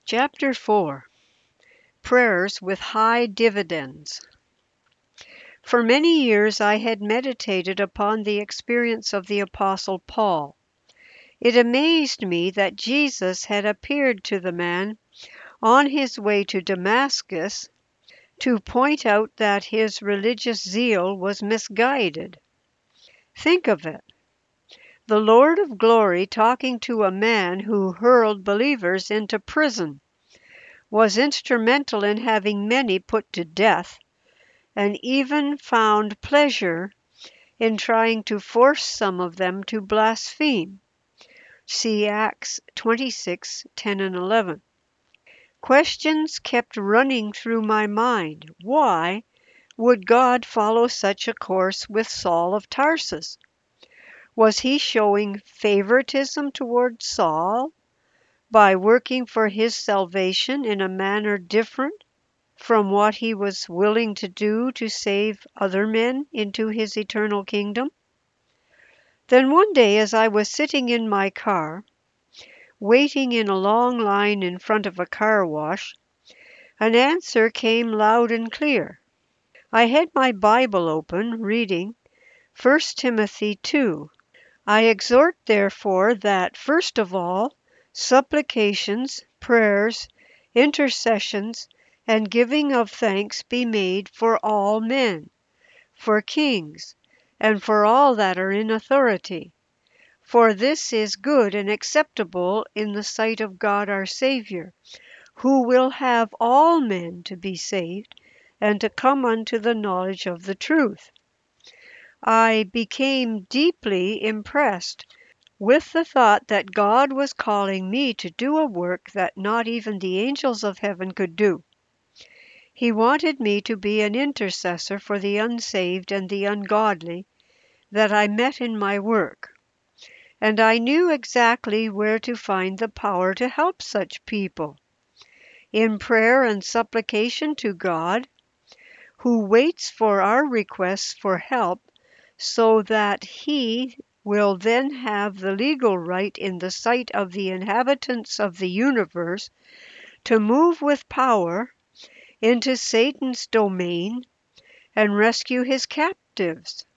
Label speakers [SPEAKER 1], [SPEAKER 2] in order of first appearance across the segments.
[SPEAKER 1] Chapter 4. Prayers with High Dividends. For many years I had meditated upon the experience of the Apostle Paul. It amazed me that Jesus had appeared to the man on his way to Damascus to point out that his religious zeal was misguided. Think of it. The Lord of glory talking to a man who hurled believers into prison, was instrumental in having many put to death, and even found pleasure in trying to force some of them to blaspheme. See Acts 26:10 and 11. Questions kept running through my mind. Why would God follow such a course with Saul of Tarsus? Was he showing favoritism toward Saul by working for his salvation in a manner different from what he was willing to do to save other men into his eternal kingdom? Then one day, as I was sitting in my car, waiting in a long line in front of a car wash, an answer came loud and clear. I had my Bible open, reading 1 Timothy 2. I exhort therefore that, first of all, supplications, prayers, intercessions, and giving of thanks be made for all men, for kings, and for all that are in authority. For this is good and acceptable in the sight of God our Saviour, who will have all men to be saved and to come unto the knowledge of the truth. I became deeply impressed with the thought that God was calling me to do a work that not even the angels of heaven could do. He wanted me to be an intercessor for the unsaved and the ungodly that I met in my work, and I knew exactly where to find the power to help such people. In prayer and supplication to God, who waits for our requests for help so that He will then have the legal right in the sight of the inhabitants of the universe to move with power into Satan's domain and rescue his captives.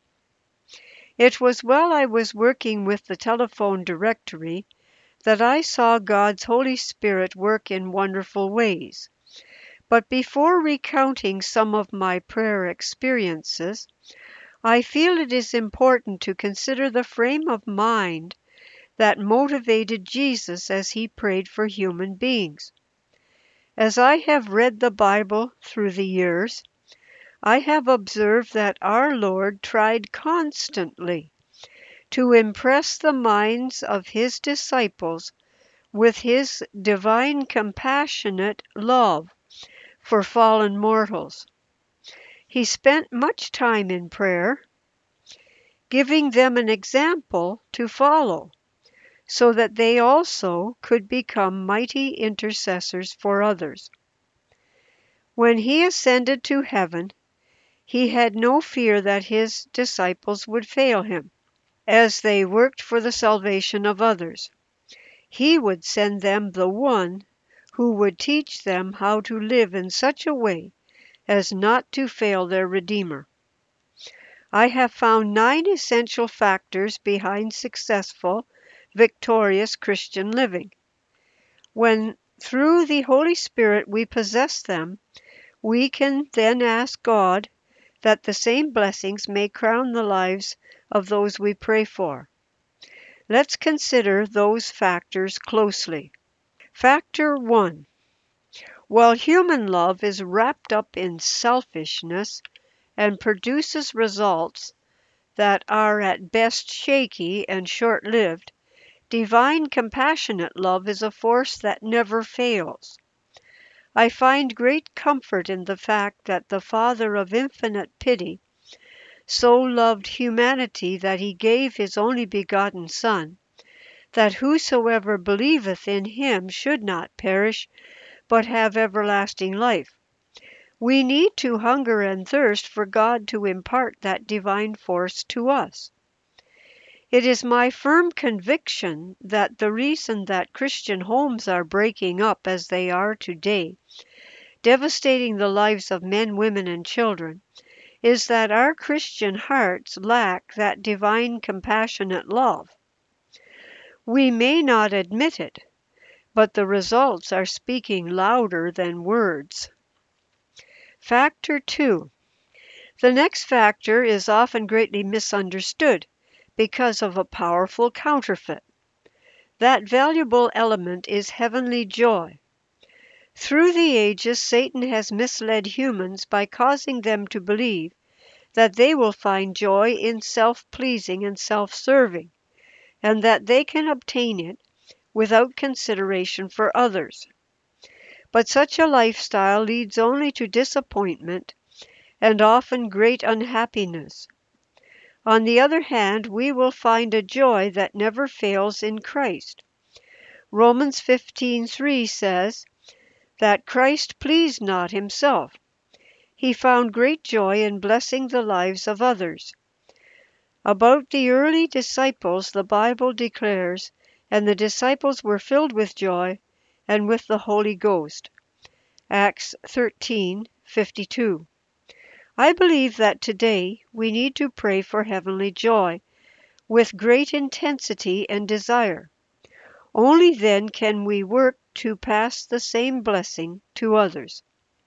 [SPEAKER 1] It was while I was working with the telephone directory that I saw God's Holy Spirit work in wonderful ways. But before recounting some of my prayer experiences, I feel it is important to consider the frame of mind that motivated Jesus as he prayed for human beings. As I have read the Bible through the years, I have observed that our Lord tried constantly to impress the minds of his disciples with his divine compassionate love for fallen mortals. He spent much time in prayer, giving them an example to follow, so that they also could become mighty intercessors for others. When he ascended to heaven, he had no fear that his disciples would fail him as they worked for the salvation of others. He would send them the one who would teach them how to live in such a way as not to fail their Redeemer. I have found 9 essential factors behind successful, victorious Christian living. When through the Holy Spirit we possess them, we can then ask God that the same blessings may crown the lives of those we pray for. Let's consider those factors closely. Factor 1. While human love is wrapped up in selfishness and produces results that are at best shaky and short-lived, divine compassionate love is a force that never fails. I find great comfort in the fact that the Father of infinite pity so loved humanity that he gave his only begotten Son, that whosoever believeth in him should not perish, but have everlasting life. We need to hunger and thirst for God to impart that divine force to us. It is my firm conviction that the reason that Christian homes are breaking up as they are today, devastating the lives of men, women, and children, is that our Christian hearts lack that divine compassionate love. We may not admit it, but the results are speaking louder than words. Factor 2. The next factor is often greatly misunderstood because of a powerful counterfeit. That valuable element is heavenly joy. Through the ages, Satan has misled humans by causing them to believe that they will find joy in self-pleasing and self-serving, and that they can obtain it without consideration for others. But such a lifestyle leads only to disappointment and often great unhappiness. On the other hand, we will find a joy that never fails in Christ. Romans 15:3 says that Christ pleased not himself. He found great joy in blessing the lives of others. About the early disciples the Bible declares, "And the disciples were filled with joy and with the Holy Ghost." Acts 13:52. I believe that today we need to pray for heavenly joy with great intensity and desire. Only then can we work to pass the same blessing to others.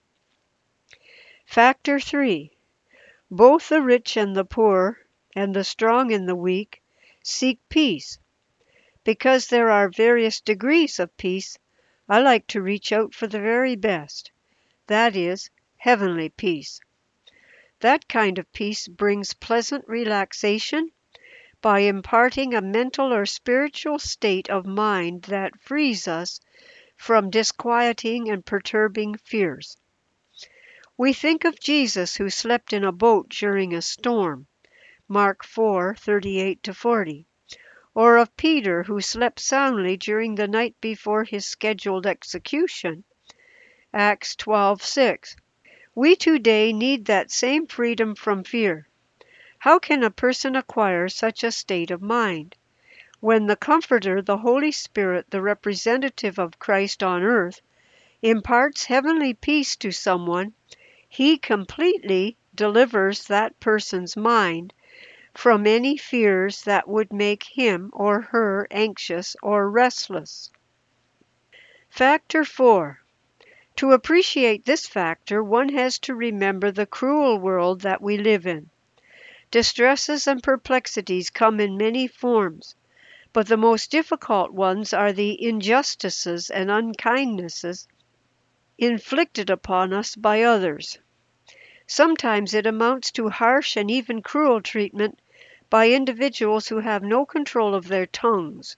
[SPEAKER 1] Factor 3. Both the rich and the poor, and the strong and the weak, seek peace. Because there are various degrees of peace, I like to reach out for the very best. That is, heavenly peace. That kind of peace brings pleasant relaxation by imparting a mental or spiritual state of mind that frees us from disquieting and perturbing fears. We think of Jesus who slept in a boat during a storm, Mark 4:38-40, or of Peter who slept soundly during the night before his scheduled execution, Acts 12:6. We today need that same freedom from fear. How can a person acquire such a state of mind? When the Comforter, the Holy Spirit, the representative of Christ on earth, imparts heavenly peace to someone, he completely delivers that person's mind from any fears that would make him or her anxious or restless. Factor 4. To appreciate this factor, one has to remember the cruel world that we live in. Distresses and perplexities come in many forms, but the most difficult ones are the injustices and unkindnesses inflicted upon us by others. Sometimes it amounts to harsh and even cruel treatment by individuals who have no control of their tongues.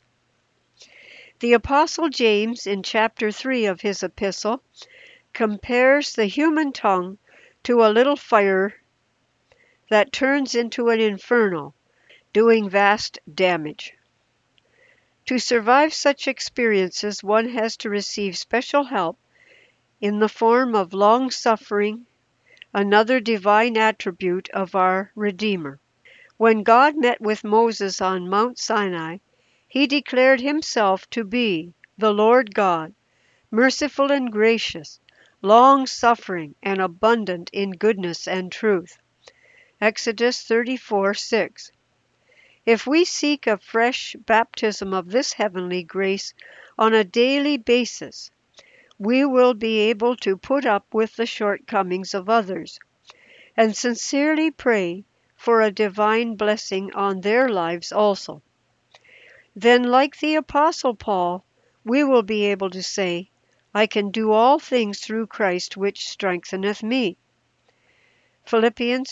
[SPEAKER 1] The Apostle James, in chapter 3 of his epistle, compares the human tongue to a little fire that turns into an inferno, doing vast damage. To survive such experiences, one has to receive special help in the form of long-suffering, another divine attribute of our Redeemer. When God met with Moses on Mount Sinai, he declared himself to be the Lord God, merciful and gracious, long-suffering and abundant in goodness and truth. Exodus 34:6. If we seek a fresh baptism of this heavenly grace on a daily basis, we will be able to put up with the shortcomings of others, and sincerely pray for a divine blessing on their lives also. Then, like the Apostle Paul, we will be able to say, "I can do all things through Christ which strengtheneth me." Philippians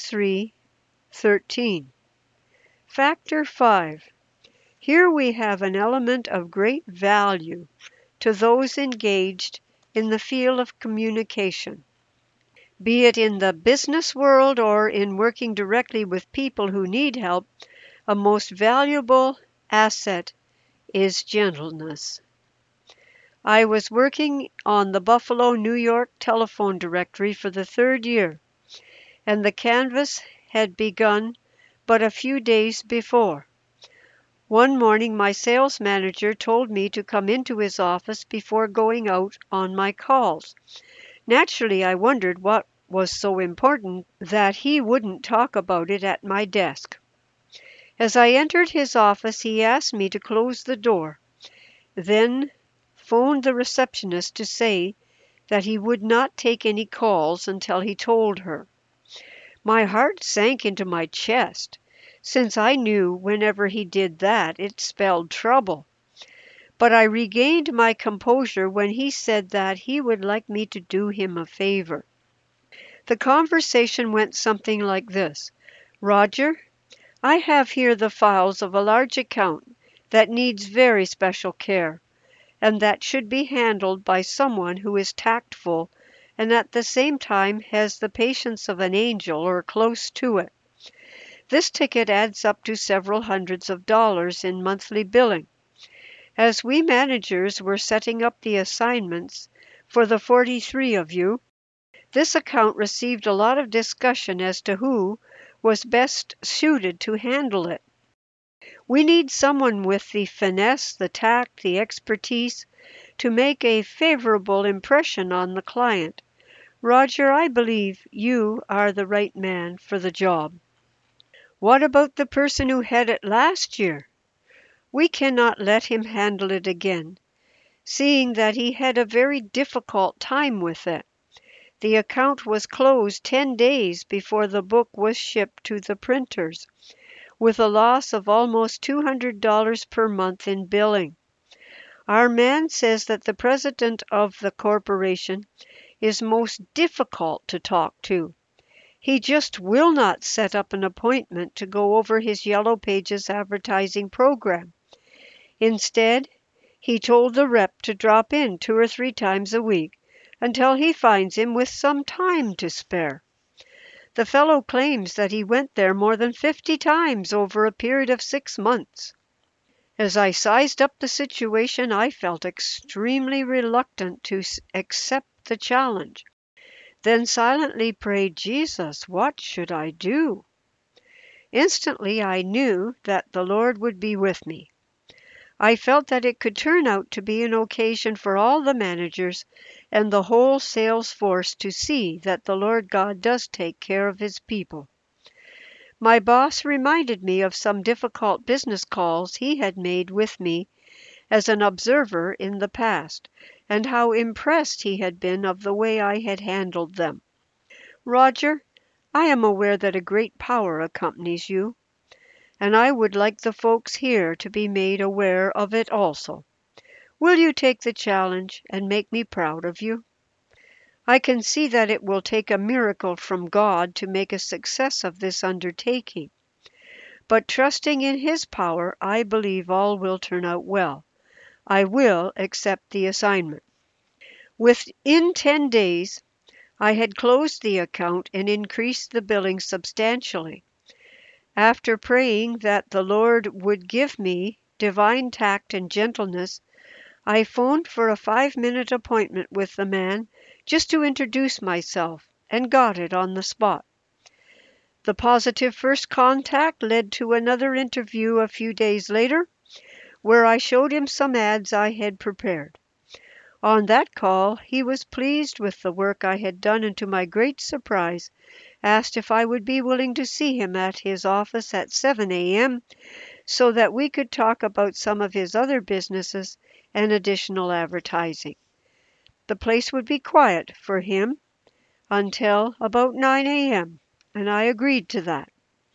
[SPEAKER 1] 3:13. Factor 5. Here we have an element of great value to those engaged in the field of communication. Be it in the business world or in working directly with people who need help, a most valuable asset is gentleness. I was working on the Buffalo, New York telephone directory for the 3rd year, and the canvass had begun but a few days before. One morning my sales manager told me to come into his office before going out on my calls. Naturally, I wondered what was so important that he wouldn't talk about it at my desk. As I entered his office, he asked me to close the door, then phoned the receptionist to say that he would not take any calls until he told her. My heart sank into my chest, since I knew whenever he did that it spelled trouble. But I regained my composure when he said that he would like me to do him a favor. The conversation went something like this: "Roger, I have here the files of a large account that needs very special care, and that should be handled by someone who is tactful and at the same time has the patience of an angel or close to it. This ticket adds up to several hundreds of dollars in monthly billing. As we managers were setting up the assignments for the 43 of you, this account received a lot of discussion as to who was best suited to handle it. We need someone with the finesse, the tact, the expertise to make a favorable impression on the client. Roger, I believe you are the right man for the job." "What about the person who had it last year? We cannot let him handle it again, seeing that he had a very difficult time with it. The account was closed 10 days before the book was shipped to the printers, with a loss of almost $200 per month in billing. Our man says that the president of the corporation is most difficult to talk to. He just will not set up an appointment to go over his Yellow Pages advertising program. Instead, he told the rep to drop in 2 or 3 times a week until he finds him with some time to spare. The fellow claims that he went there more than 50 times over a period of 6 months. As I sized up the situation, I felt extremely reluctant to accept the challenge, then silently prayed, 'Jesus, what should I do?' Instantly I knew that the Lord would be with me. I felt that it could turn out to be an occasion for all the managers and the whole sales force to see that the Lord God does take care of his people. My boss reminded me of some difficult business calls he had made with me as an observer in the past, and how impressed he had been of the way I had handled them. 'Roger, I am aware that a great power accompanies you, and I would like the folks here to be made aware of it also. Will you take the challenge and make me proud of you? I can see that it will take a miracle from God to make a success of this undertaking, but trusting in his power, I believe all will turn out well. I will accept the assignment.' Within 10 days, I had closed the account and increased the billing substantially. After praying that the Lord would give me divine tact and gentleness, I phoned for a 5-minute appointment with the man just to introduce myself, and got it on the spot. The positive first contact led to another interview a few days later, where I showed him some ads I had prepared. On that call he was pleased with the work I had done, and to my great surprise asked if I would be willing to see him at his office at 7 a.m. so that we could talk about some of his other businesses and additional advertising. The place would be quiet for him until about 9 a.m., and I agreed to that.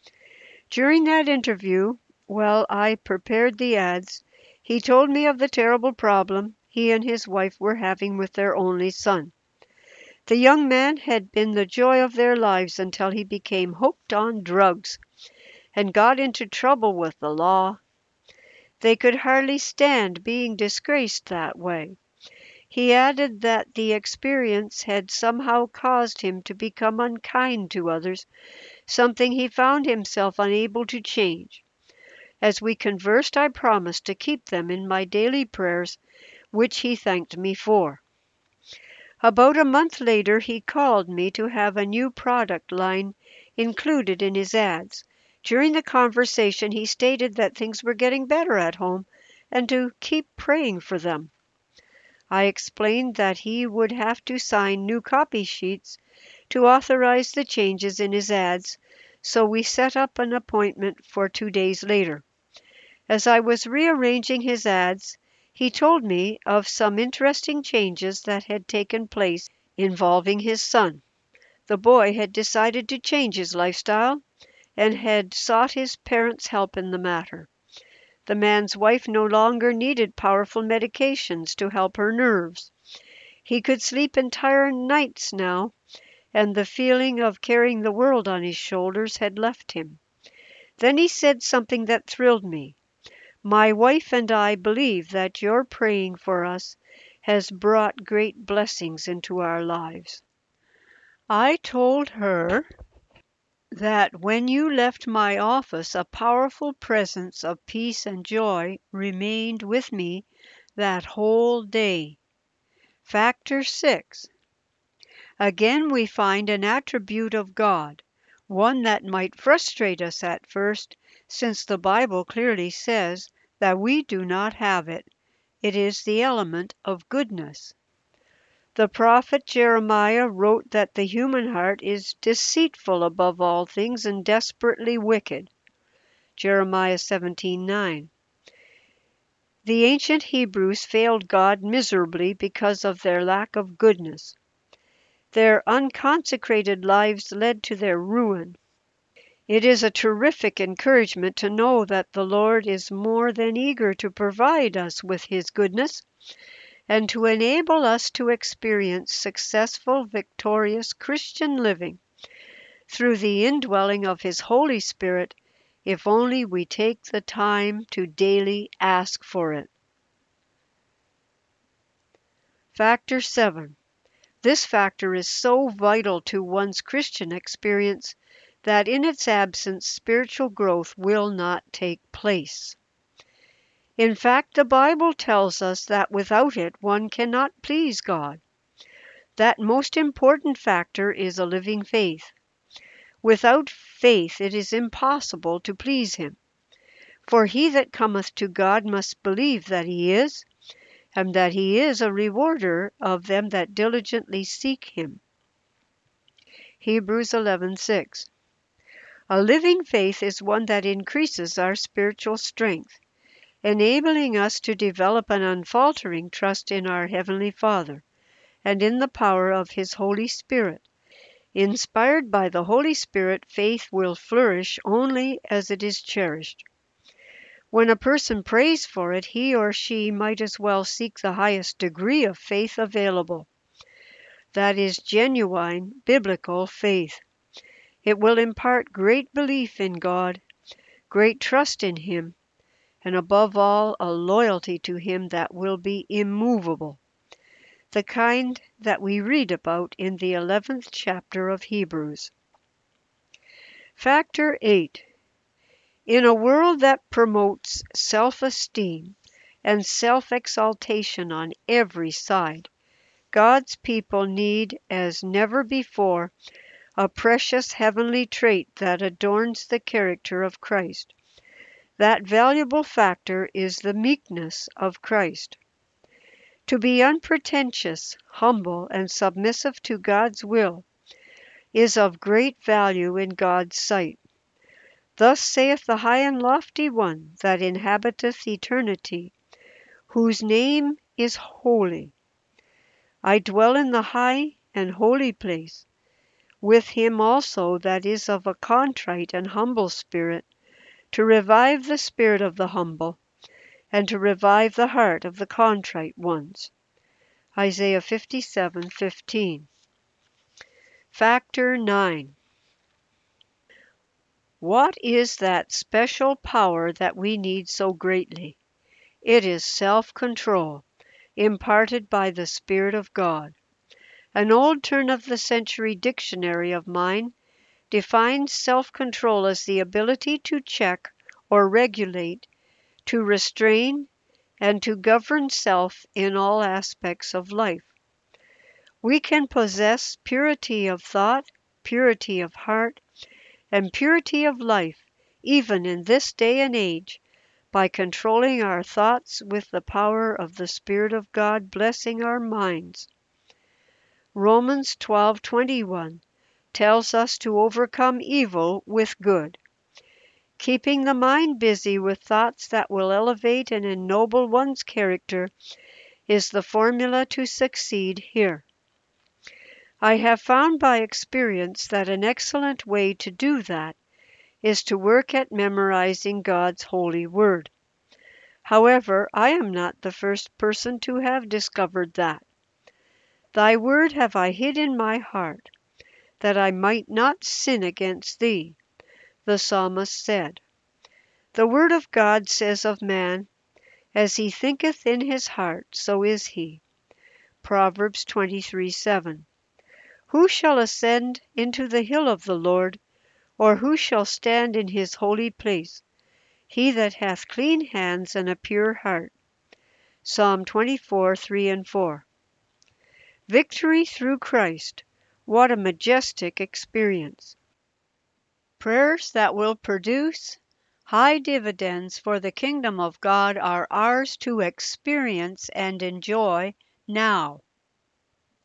[SPEAKER 1] During that interview, while I prepared the ads, he told me of the terrible problem he and his wife were having with their only son. The young man had been the joy of their lives until he became hooked on drugs and got into trouble with the law. They could hardly stand being disgraced that way. He added that the experience had somehow caused him to become unkind to others, something he found himself unable to change. As we conversed, I promised to keep them in my daily prayers, which he thanked me for. About a month later he called me to have a new product line included in his ads, During the conversation, he stated that things were getting better at home and to keep praying for them. I explained that he would have to sign new copy sheets to authorize the changes in his ads, so we set up an appointment for 2 days later. As I was rearranging his ads, he told me of some interesting changes that had taken place involving his son. The boy had decided to change his lifestyle and had sought his parents' help in the matter. The man's wife no longer needed powerful medications to help her nerves. He could sleep entire nights now, and the feeling of carrying the world on his shoulders had left him. Then he said something that thrilled me. "My wife and I believe that your praying for us has brought great blessings into our lives." I told her that when you left my office a powerful presence of peace and joy remained with me that whole day. Factor 6. Again we find an attribute of God, one that might frustrate us at first, since the Bible clearly says that we do not have it. It is the element of goodness. The prophet Jeremiah wrote that the human heart is deceitful above all things and desperately wicked. Jeremiah 17:9. The ancient Hebrews failed God miserably because of their lack of goodness. Their unconsecrated lives led to their ruin. It is a terrific encouragement to know that the Lord is more than eager to provide us with His goodness and to enable us to experience successful, victorious Christian living through the indwelling of His Holy Spirit, if only we take the time to daily ask for it. Factor 7. This factor is so vital to one's Christian experience that in its absence spiritual growth will not take place. In fact, the Bible tells us that without it one cannot please God. That most important factor is a living faith. Without faith it is impossible to please Him. For he that cometh to God must believe that He is, and that He is a rewarder of them that diligently seek Him. Hebrews 11:6. A living faith is one that increases our spiritual strength, enabling us to develop an unfaltering trust in our Heavenly Father and in the power of His Holy Spirit. Inspired by the Holy Spirit, faith will flourish only as it is cherished. When a person prays for it, he or she might as well seek the highest degree of faith available. That is genuine biblical faith. It will impart great belief in God, great trust in Him, and above all, a loyalty to Him that will be immovable, the kind that we read about in the 11th chapter of Hebrews. Factor 8. In a world that promotes self-esteem and self-exaltation on every side, God's people need, as never before, a precious heavenly trait that adorns the character of Christ. That valuable factor is the meekness of Christ. To be unpretentious, humble, and submissive to God's will is of great value in God's sight. Thus saith the high and lofty one that inhabiteth eternity, whose name is holy. I dwell in the high and holy place, with him also that is of a contrite and humble spirit, to revive the spirit of the humble, and to revive the heart of the contrite ones. Isaiah 57:15. Factor 9. What is that special power that we need so greatly? It is self-control, imparted by the Spirit of God. An old turn-of-the-century dictionary of mine defines self-control as the ability to check or regulate, to restrain, and to govern self in all aspects of life. We can possess purity of thought, purity of heart, and purity of life even in this day and age, by controlling our thoughts with the power of the Spirit of God blessing our minds. Romans 12:21 tells us to overcome evil with good. Keeping the mind busy with thoughts that will elevate and ennoble one's character is the formula to succeed here. I have found by experience that an excellent way to do that is to work at memorizing God's holy word. However, I am not the first person to have discovered that. Thy word have I hid in my heart, that I might not sin against thee, the psalmist said. The word of God says of man, as he thinketh in his heart, so is he. Proverbs 23:7. Who shall ascend into the hill of the Lord, or who shall stand in his holy place? He that hath clean hands and a pure heart. Psalm 24:3 and 4. Victory through Christ. What a majestic experience. Prayers that will produce high dividends for the kingdom of God are ours to experience and enjoy now.